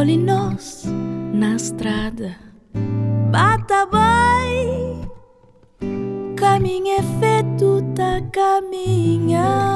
nós na estrada. Bata vai, caminho é feito, tá caminhar.